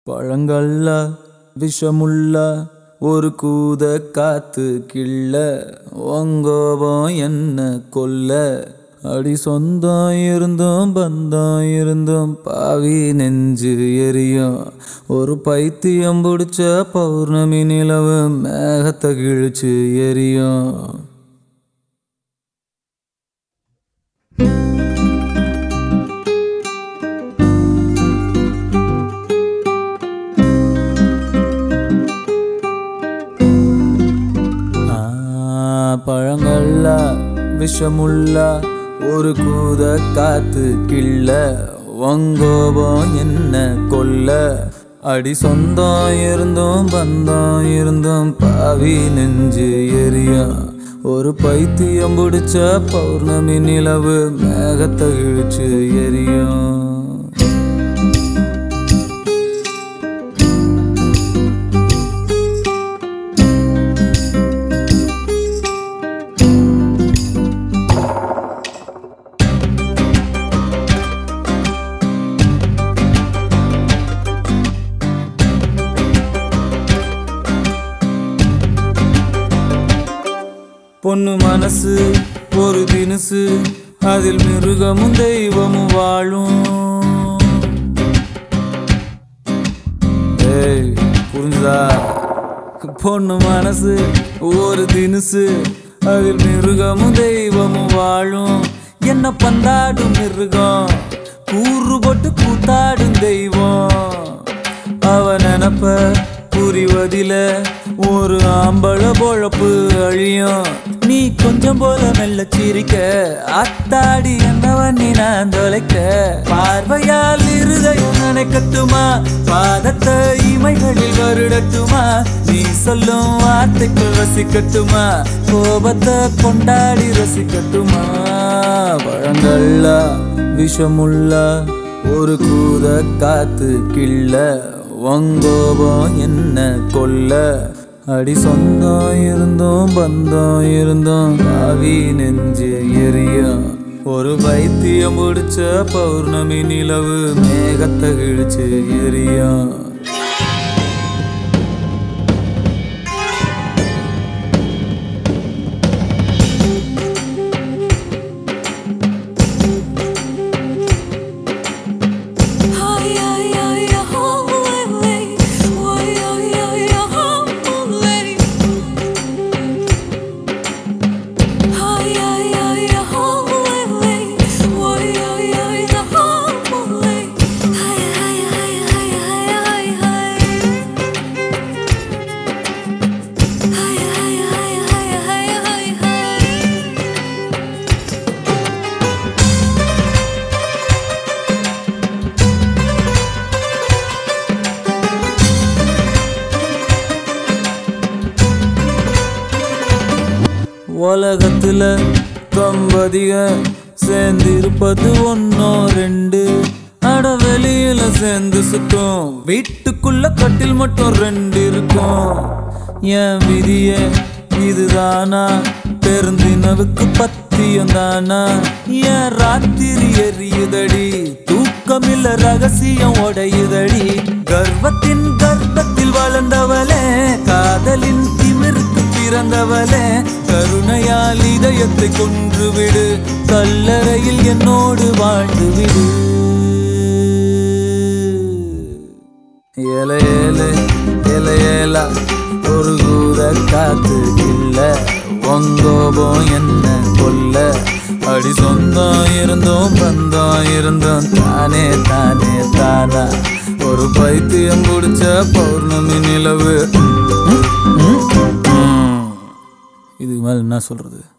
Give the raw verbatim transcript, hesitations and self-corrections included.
பழங்கள்ல விஷமுள்ள ஒரு கூத காத்து கிள்ள ஒங்கோபம் என்ன கொல்ல அடி சொந்தம் இருந்தும் பந்தம் இருந்தும் பாவி நெஞ்சு எரியும் ஒரு பைத்தியம் பிடிச்ச பௌர்ணமி நிலவு மேகத்தை கிழிச்சு எரியும். பழங்கள்ல விஷமுள்ள ஒரு கூத காத்து கிள்ள வங்கோபம் என்ன கொல்ல அடி சொந்தம் இருந்தும் பந்தம் இருந்தும் பாவி நெஞ்சு எரியும் ஒரு பைத்தியம் பிடிச்ச பௌர்ணமி நிலவு மேகத்தை இழுச்சு எரியும். பொண்ணு மனசு ஒரு தினுசு அதில் மிருகமும் தெய்வமும் வாழும். ஏய் புரிஞ்சுதா? பொண்ணு மனசு ஒரு தினுசு அதில் மிருகமும் தெய்வமும் வாழும். என்ன பந்தாடும் மிருகம் கூறு போட்டு கூத்தாடும் தெய்வம். அவ நினப்ப புரிவதில ஒரு ஆம்பள பொழப்பு அழியும். நீ கொஞ்சம் போல மெல்ல சிரிக்க அத்தாடி என்னவன் நீ நான் தொலைக்க பார்வையால் இருதயம் நினைக்கட்டுமா பாதத்தை இமைகளில் வருடட்டுமா நீ சொல்லும் வார்த்தைக்குள் ரசிக்கட்டுமா கோபத்தை கொண்டாடி ரசிக்கட்டுமா. பழங்கள்ல விஷமுள்ள ஒரு கூத காத்து கிள்ள வங்கோபம் என்ன கொல்ல அடி சொந்தம் இருந்தும் பந்தம் இருந்தும் பாவி நெஞ்சு எரியும் ஒரு பைத்தியம் பிடிச்ச பௌர்ணமி நிலவு மேகத்தை கிழிச்சு எரியும். உலகத்துல தம்பதிக சேர்ந்திருப்பது ஒன்னோ ரெண்டு அட வெளியில சேர்ந்து சுத்தம் வீட்டுக்குள்ள கட்டில் மட்டும் ரெண்டு இருக்கும். என் விதிய இதுதானா பெருந்தினவுக்கு பத்தியம் தானா என் ராத்திரி எரியுதடி தூக்கமில்ல ரகசியம் உடையுதடி கர்வத்தின் கர்ப்பத்தில் வளர்ந்தவளே காதலின் திமிருக்கு பிறந்தவளே கருணையால் இதயத்தை கொன்றுவிடு கல்லறையில் என்னோடு வாழ்ந்துவிடு. ஏல ஏல ஏல ஏலா ஒரு கூத காத்து கிள்ள வங்கோபம் என்ன கொல்ல அடி சொந்தம் இருந்தும் பந்தம் இருந்தும் தானே தானே தானா ஒரு பைத்தியம் பிடிச்ச பௌர்ணமி நிலவு. இதுக்கு மேல என்ன சொல்றது?